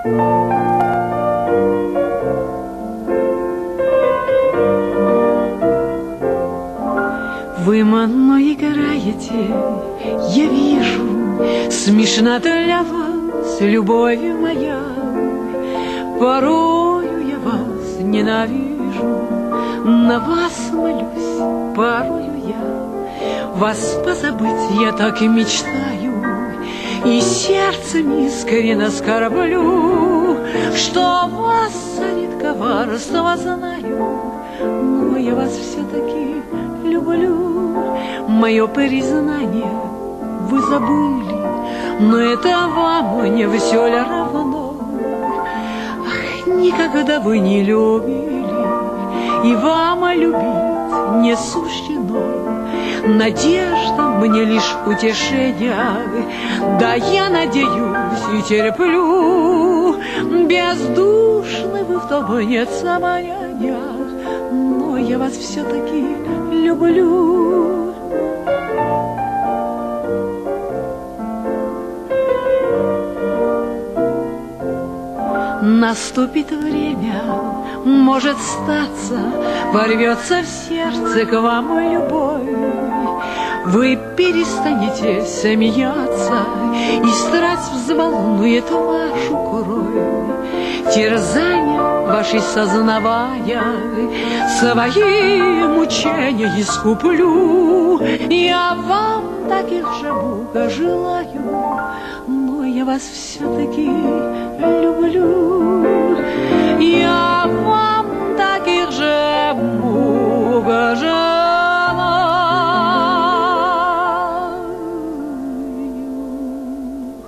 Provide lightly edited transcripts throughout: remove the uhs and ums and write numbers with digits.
Вы мной играете, я вижу, смешна для вас любовь моя. Порою я вас ненавижу, на вас молюсь, порою я. Вас позабыть я так и мечтаю, и сердцем искренне скорблю, что вас царит коварство, знаю, но я вас все-таки люблю. Мое признание вы забыли, но это вам не все ли равно? Ах, никогда вы не любили, и вам любить не суждено. Надежда мне лишь утешение, да я надеюсь и терплю. Бездушны вы, в том нет сомнения, но я вас все-таки люблю. Наступит время, может статься, ворвется в сердце к вам любовь. Вы перестанете смеяться, и страсть взволнует вашу кровь. Терзания ваши сознавая, свои мучения искуплю. Я вам таких же Бога желаю, но я вас все-таки люблю. Я вам таких же Бога желаю,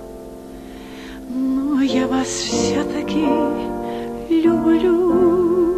но я вас все-таки люблю.